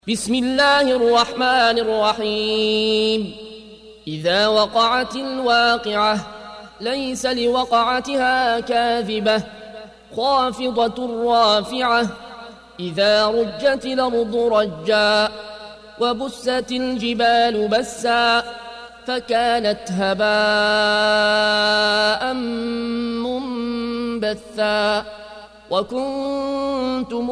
بسم الله الرحمن الرحيم. إذا وقعت الواقعة ليس لوقعتها كاذبة خافضة رافعة. إذا رجت الأرض رجا وبست الجبال بسا فكانت هباء منبثا وكنتم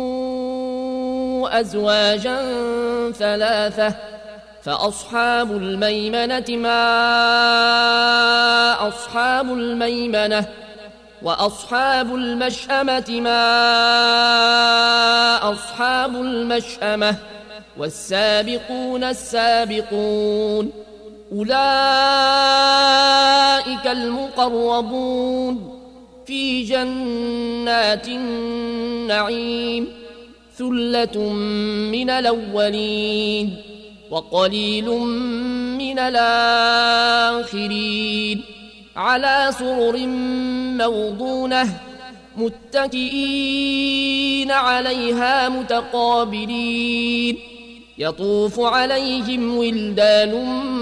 أزواجا ثلاثة فأصحاب الميمنة ما أصحاب الميمنة وأصحاب المشأمة ما أصحاب المشأمة والسابقون السابقون أولئك المقربون في جنات النعيم ثلة من الأولين وقليل من الآخرين على سرر موضونة متكئين عليها متقابلين يطوف عليهم ولدان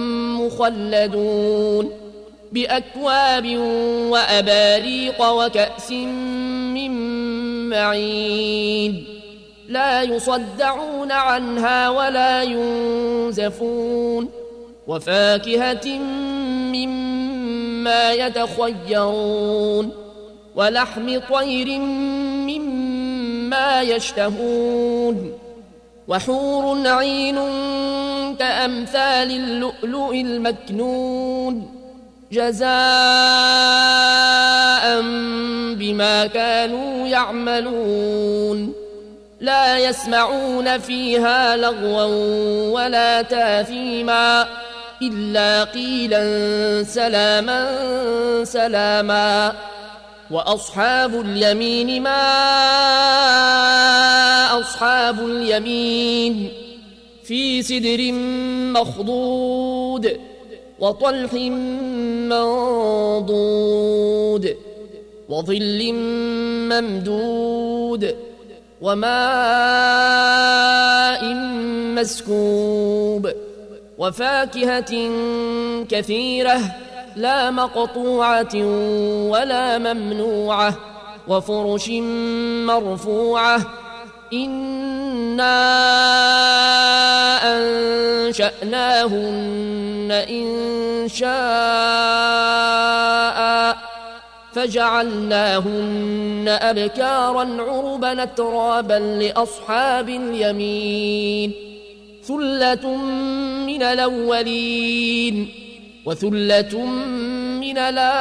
مخلدون بأكواب وأباريق وكأس من معين لا يصدعون عنها ولا ينزفون وفاكهة مما يتخيرون ولحم طير مما يشتهون وحور عين كأمثال اللؤلؤ المكنون جزاء بما كانوا يعملون لا يسمعون فيها لغوا ولا تاثيما إلا قيلا سلاما سلاما وأصحاب اليمين ما أصحاب اليمين في سدر مخضود وطلح منضود وظل ممدود وماء مسكوب وفاكهة كثيرة لا مقطوعة ولا ممنوعة وفرش مرفوعة إنا أنشأناهن إنشاء فجعلناهن أبكارا عربا أترابا لأصحاب اليمين ثلة من الأولين وثلة من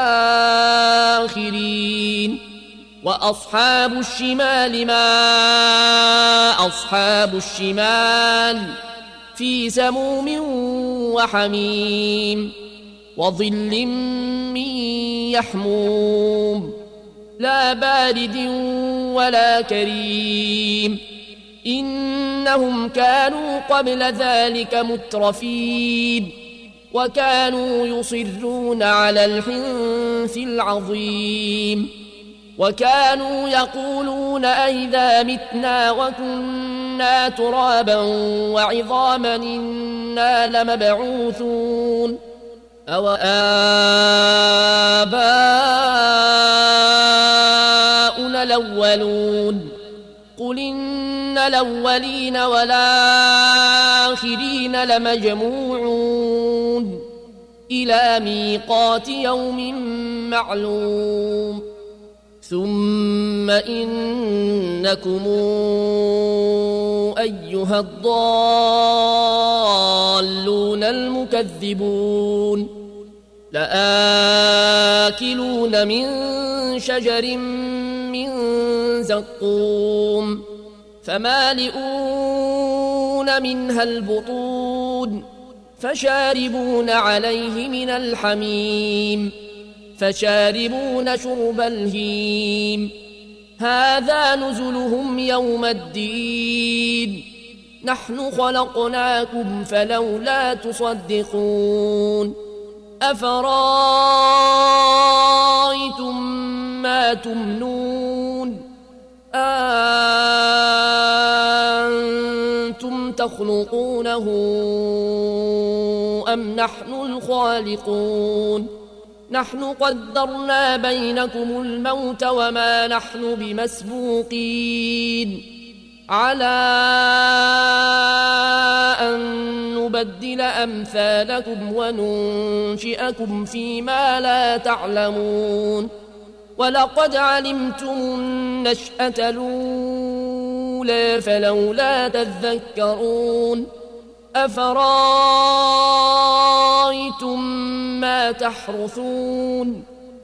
الآخرين وأصحاب الشمال ما أصحاب الشمال في سموم وحميم وظل من يحموم لا بارد ولا كريم إنهم كانوا قبل ذلك مترفين وكانوا يصرون على الحنث العظيم وكانوا يقولون أئذا متنا وكنا ترابا وعظاما إنا لمبعوثون أو آباؤنا الأولون قل إن الأولين والآخرين لمجموعون إلى ميقات يوم معلوم ثم إنكم أيها الضالون المكذبون لآكلون من شجر من زقوم فمالئون منها البطون فشاربون عليه من الحميم فشاربون شرب الهيم هذا نزلهم يوم الدين نحن خلقناكم فلولا تصدقون أفرأيتم ما تمنون تخلقونه أم نحن الخالقون نحن قدرنا بينكم الموت وما نحن بمسبوقين على أن نبدل أمثالكم وننشئكم فيما لا تعلمون ولقد علمتم النشأة الأولى فلولا تذكرون أفرأيتم ما تحرثون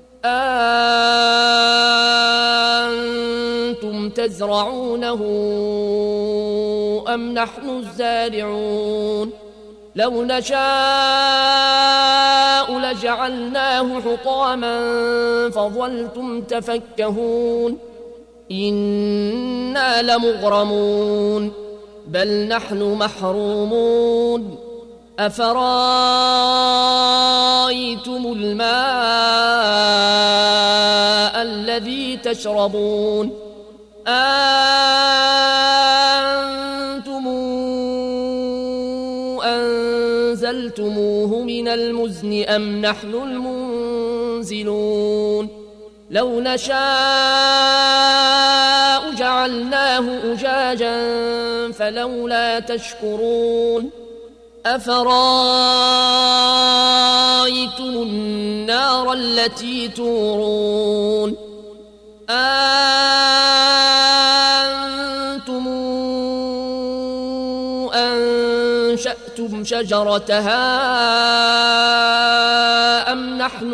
أأنتم تزرعونه أم نحن الزارعون لو نشاء لجعلناه حطاما فظلتم تفكهون إنا لمغرمون بل نحن محرومون أفرأيتم الماء الذي تشربون أنتم أنزلتموه من المزن أم نحن المنزلون لو نشاء جعلناه أجاجا فلولا تشكرون أفرأيتم النار التي تورون أنتم أنشأتم شجرتها أم نحن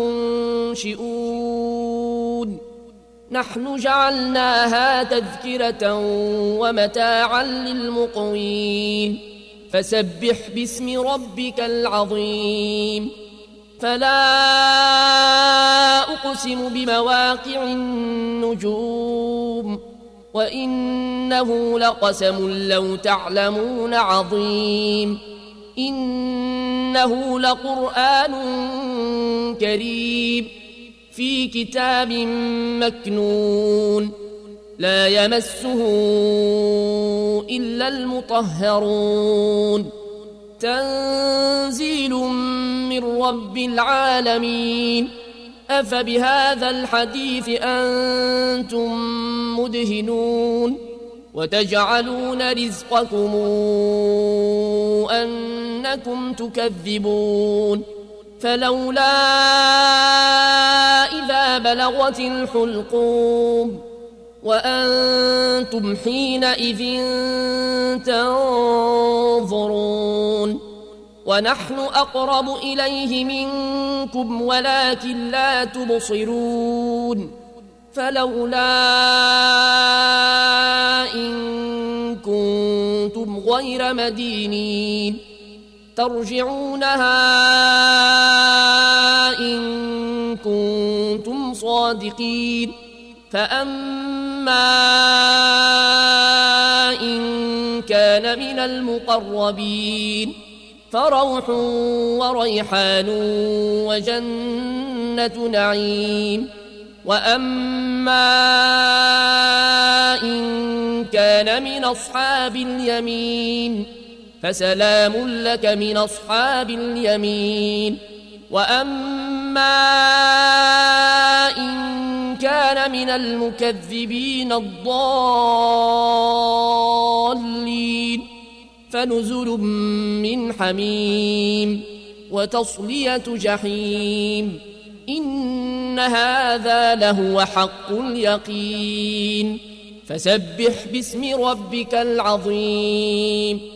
المنشئون نحن جعلناها تذكرة ومتاعا للمقوين فسبح باسم ربك العظيم فلا أقسم بمواقع النجوم وإنه لقسم لو تعلمون عظيم إنه لقرآن كريم في كتاب مكنون لا يمسه إلا المطهرون تنزيل من رب العالمين أفبهذا الحديث أنتم مدهنون وتجعلون رزقكم أنكم تكذبون فلولا إذا بلغت الحلقوم وأنتم حينئذ تنظرون ونحن أقرب إليه منكم ولكن لا تبصرون فلولا إن كنتم غير مدينين ترجعونها إن كنتم صادقين فأما إن كان من المقربين فروح وريحان وجنة نعيم وأما إن كان من أصحاب اليمين فسلام لك من أصحاب اليمين وأما إن كان من المكذبين الضالين فنزل من حميم وتصلية جحيم إن هذا لهو حق اليقين فسبح باسم ربك العظيم